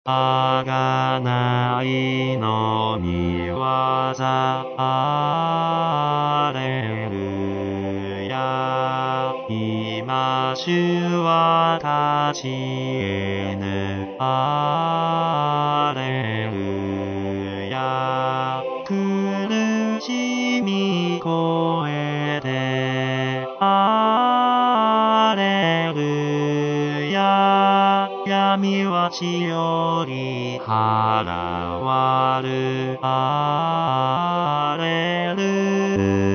あがないのみ業アレルヤ今主は立ち得ぬアレルヤ苦しみ越えてアレルヤ闇は血より払わるアレルヤ